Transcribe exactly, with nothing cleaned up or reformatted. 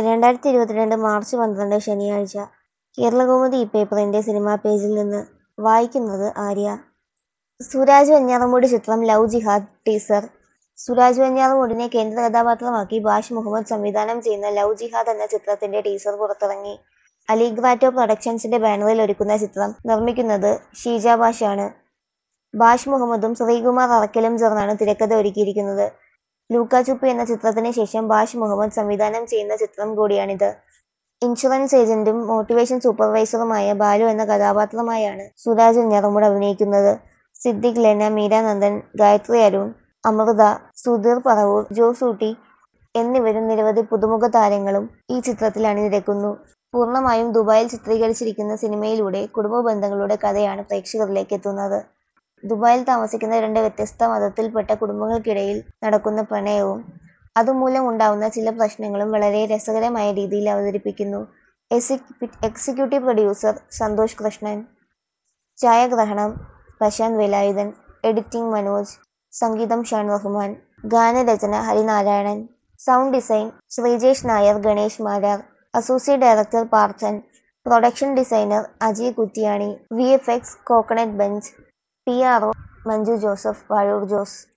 രണ്ടായിരത്തി ഇരുപത്തിരണ്ട് മാർച്ച് പന്ത്രണ്ട് ശനിയാഴ്ച. കേരളകൗമുദി ഇപ്പേപ്പറിന്റെ സിനിമാ പേജിൽ നിന്ന് വായിക്കുന്നത് ആര്യ. സുരാജ് വെഞ്ഞാറമൂട് ചിത്രം ലവ് ജിഹാദ് ടീസർ. സുരാജ് വെഞ്ഞാറമൂടിനെ കേന്ദ്ര കഥാപാത്രമാക്കി ബാഷ് മുഹമ്മദ് സംവിധാനം ചെയ്യുന്ന ലവ് ജിഹാദ് എന്ന ചിത്രത്തിന്റെ ടീസർ പുറത്തിറങ്ങി. അലിഗ്രാറ്റോ പ്രൊഡക്ഷൻസിന്റെ ബാനറിൽ ഒരുക്കുന്ന ചിത്രം നിർമ്മിക്കുന്നത് ഷീജ ബാഷ് ആണ്. ബാഷ് മുഹമ്മദും ശ്രീകുമാർ അറക്കലും ചേർന്നാണ് തിരക്കഥ ഒരുക്കിയിരിക്കുന്നത്. ലൂക്ക ചുപ്പി എന്ന ചിത്രത്തിന് ശേഷം ബാഷ് മുഹമ്മദ് സംവിധാനം ചെയ്യുന്ന ചിത്രം കൂടിയാണിത്. ഇൻഷുറൻസ് ഏജന്റും മോട്ടിവേഷൻ സൂപ്പർവൈസറുമായ ബാലു എന്ന കഥാപാത്രമായാണ് സുരാജ് വെഞ്ഞാറമൂട് അഭിനയിക്കുന്നത്. സിദ്ദിഖ്, ലെന, മീര നന്ദൻ, ഗായത്രി അരുൺ, അമൃത, സുധീർ പറവൂർ, ജോസ് ഊട്ടി എന്നിവരും നിരവധി പുതുമുഖ താരങ്ങളും ഈ ചിത്രത്തിൽ അണിനിരക്കുന്നു. പൂർണ്ണമായും ദുബായിൽ ചിത്രീകരിച്ചിരിക്കുന്ന സിനിമയിലൂടെ കുടുംബ ബന്ധങ്ങളുടെ കഥയാണ് പ്രേക്ഷകരിലേക്ക് എത്തുന്നത്. ദുബായിൽ താമസിക്കുന്ന രണ്ട് വ്യത്യസ്ത മതത്തിൽപ്പെട്ട കുടുംബങ്ങൾക്കിടയിൽ നടക്കുന്ന പ്രണയവും അതുമൂലം ഉണ്ടാവുന്ന ചില പ്രശ്നങ്ങളും വളരെ രസകരമായ രീതിയിൽ അവതരിപ്പിക്കുന്നു. എക്സിക്യൂട്ടീവ് പ്രൊഡ്യൂസർ സന്തോഷ് കൃഷ്ണൻ, ഛായാഗ്രഹണം പ്രശാന്ത് വേലായുധൻ, എഡിറ്റിംഗ് മനോജ്, സംഗീതം ഷാൻ റഹ്മാൻ, ഗാനരചന Harinarayanan, sound design Sreejesh Nair, Ganesh Marar, associate director Parthan, production designer Ajay Kuttiyani, V F X coconut bench, P R O Manju Joseph, Vazhoor Jose.